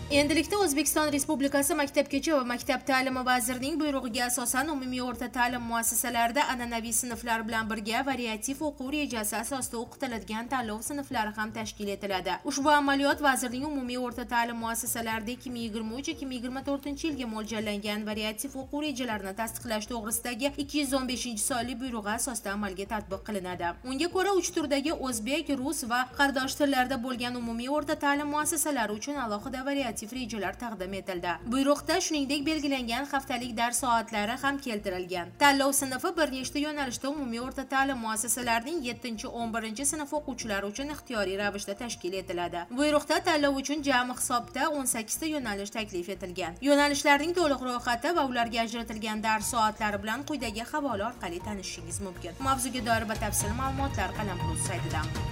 Endilikda O'zbekiston Respublikasi Maktabgacha va maktab ta'limi vazirining buyrug'iga asosan umumiy o'rta ta'lim muassasalarida an'anaviy sinflar bilan birga variativ o'quv rejasi asosida o'qitiladigan tanlov sinflari ham tashkil etiladi. Ushbu amaliyot vazirning umumiy o'rta ta'lim muassasalarida 2023-2024 yilga mo'ljallangan variativ o'quv rejalarini tasdiqlash to'g'risidagi 215-sonli buyrug'i asosida amalga tatbiq qilinadi. Unga ko'ra 3 turdagi o'zbek, rus va qardosh tillarda bo'lgan umumiy o'rta ta'lim muassasalari uchun alohida variativ rejalar taqdim etildi. Buyruqda shuningdek belgilangan haftalik dars soatlari ham keltirilgan. Tanlov sinfi bir nechta yo'nalishda umumiy o'rta ta'lim muassasalarining 7-11 sinf o'quvchilari uchun ixtiyoriy ravishda tashkil etiladi. Buyruqda tanlov uchun jami hisobda 18 ta yo'nalish taklif etilgan. Yo'nalishlarning to'liq ro'yxati va ularga ajratilgan dars soatlari bilan quyidagi havola orqali tanishishingiz mumkin. Mavzuga doir batafsil ma'lumotlar Qalam Plus saytidan.